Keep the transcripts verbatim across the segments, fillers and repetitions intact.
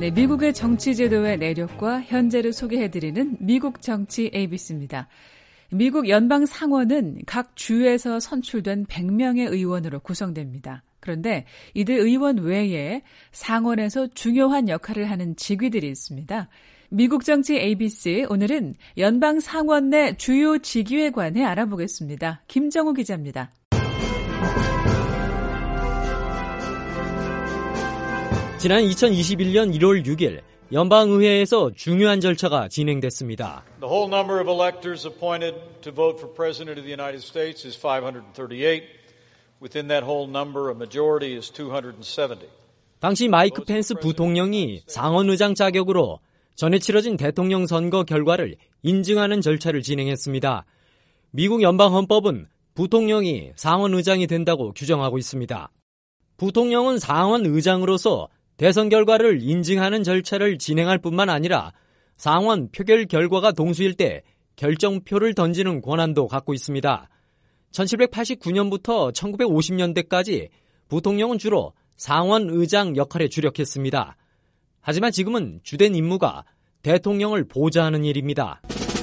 네, 미국의 정치 제도의 내력과 현재를 소개해드리는 미국 정치 에이비씨입니다. 미국 연방 상원은 각 주에서 선출된 백 명의 의원으로 구성됩니다. 그런데 이들 의원 외에 상원에서 중요한 역할을 하는 직위들이 있습니다. 미국 정치 에이비씨, 오늘은 연방 상원 내 주요 직위에 관해 알아보겠습니다. 김정우 기자입니다. 지난 이천이십일년 일월 육일 연방의회에서 중요한 절차가 진행됐습니다. The whole number of electors appointed to vote for President of the United States is five hundred thirty-eight. Within that whole number, a majority is two hundred seventy. 당시 마이크 펜스 부통령이 상원의장 자격으로 전에 치러진 대통령 선거 결과를 인증하는 절차를 진행했습니다. 미국 연방헌법은 부통령이 상원의장이 된다고 규정하고 있습니다. 부통령은 상원의장으로서 대선 결과를 인증하는 절차를 진행할 뿐만 아니라 상원 표결 결과가 동수일 때 결정표를 던지는 권한도 갖고 있습니다. 천칠백팔십구년부터 천구백오십년대까지 부통령은 주로 상원의장 역할에 주력했습니다. 하지만 지금은 주된 임무가 대통령을 보좌하는 일입니다.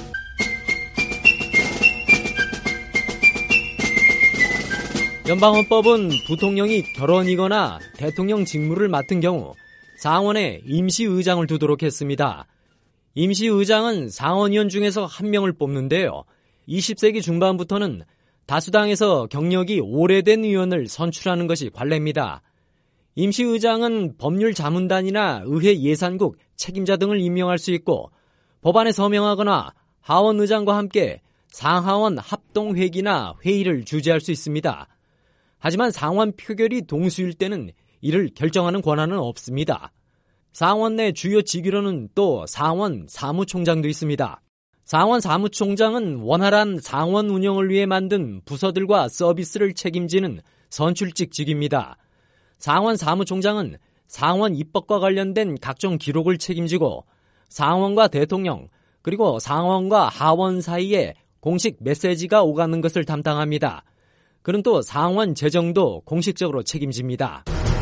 연방헌법은 부통령이 결혼이거나 대통령 직무를 맡은 경우 상원에 임시의장을 두도록 했습니다. 임시의장은 상원의원 중에서 한 명을 뽑는데요. 이십세기 중반부터는 다수당에서 경력이 오래된 의원을 선출하는 것이 관례입니다. 임시의장은 법률자문단이나 의회 예산국 책임자 등을 임명할 수 있고 법안에 서명하거나 하원의장과 함께 상하원 합동회기나 회의를 주재할 수 있습니다. 하지만 상원 표결이 동수일 때는 이를 결정하는 권한은 없습니다. 상원 내 주요 직위로는 또 상원 사무총장도 있습니다. 상원 사무총장은 원활한 상원 운영을 위해 만든 부서들과 서비스를 책임지는 선출직 직위입니다. 상원 사무총장은 상원 입법과 관련된 각종 기록을 책임지고 상원과 대통령 그리고 상원과 하원 사이에 공식 메시지가 오가는 것을 담당합니다. 그는 또 상원 재정도 공식적으로 책임집니다.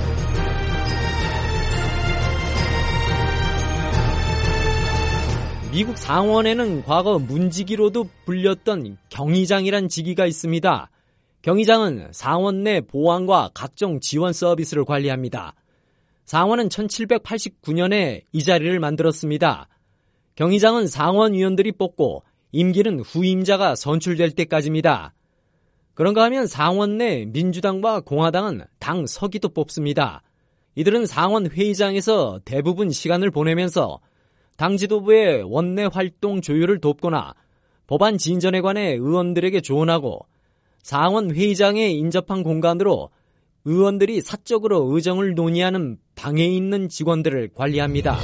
미국 상원에는 과거 문지기로도 불렸던 경의장이란 직위가 있습니다. 경의장은 상원 내 보안과 각종 지원 서비스를 관리합니다. 상원은 천칠백팔십구년에 이 자리를 만들었습니다. 경의장은 상원 의원들이 뽑고 임기는 후임자가 선출될 때까지입니다. 그런가 하면 상원 내 민주당과 공화당은 당 서기도 뽑습니다. 이들은 상원 회의장에서 대부분 시간을 보내면서 당 지도부의 원내 활동 조율을 돕거나 법안 진전에 관해 의원들에게 조언하고 상원 회의장에 인접한 공간으로 의원들이 사적으로 의정을 논의하는 방에 있는 직원들을 관리합니다.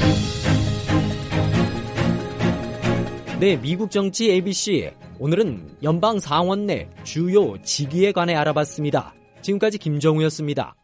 네, 미국 정치 에이비씨. 오늘은 연방 상원 내 주요 직위에 관해 알아봤습니다. 지금까지 김정우였습니다.